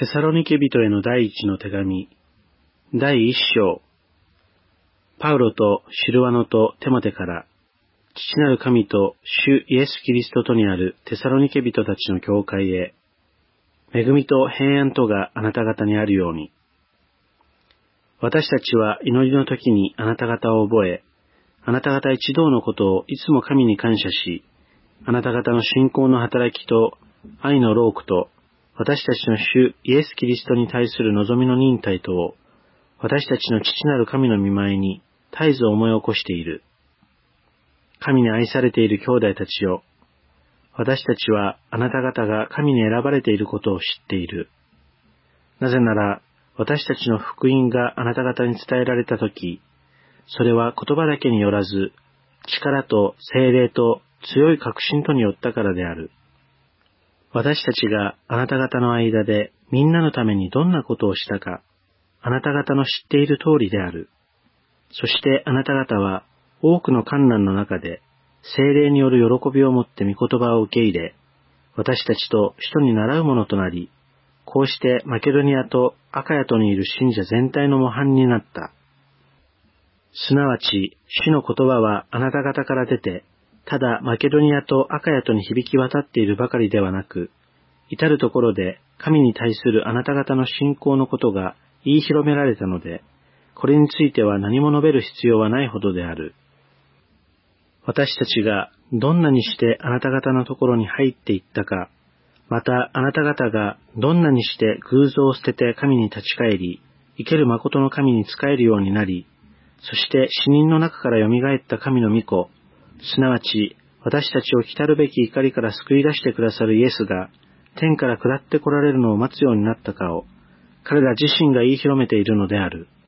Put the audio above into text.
テサロニケ人への第一の手紙、第一章。パウロとシルワノとテモテから、父なる神と主イエス・キリストとにあるテサロニケ人たちの教会へ、恵みと平安とがあなた方にあるように。私たちは祈りの時にあなた方を覚え、あなた方一同のことをいつも神に感謝し、あなた方の信仰の働きと愛の労苦と、私たちの主イエス・キリストに対する望みの忍耐とを、私たちの父なる神の御前に絶えず思い起こしている。神に愛されている兄弟たちよ、私たちはあなた方が神に選ばれていることを知っている。なぜなら、私たちの福音があなた方に伝えられたとき、それは言葉だけによらず、力と精霊と強い確信とによったからである。私たちがあなた方の間でみんなのためにどんなことをしたか、あなた方の知っている通りである。そしてあなた方は多くの患難の中で聖霊による喜びをもって御言葉を受け入れ、私たちと使徒に倣うものとなり、こうしてマケドニアとアカヤとにいる信者全体の模範になった。すなわち、主の言葉はあなた方から出て、ただマケドニアとアカヤとに響き渡っているばかりではなく、至るところで神に対するあなた方の信仰のことが言い広められたので、これについては何も述べる必要はないほどである。私たちがどんなにしてあなた方のところに入っていったか、またあなた方がどんなにして偶像を捨てて神に立ち返り、生ける誠の神に仕えるようになり、そして死人の中から蘇った神の御子、すなわち私たちを来たるべき怒りから救い出してくださるイエスが天から下って来られるのを待つようになったかを彼ら自身が言い広めているのである。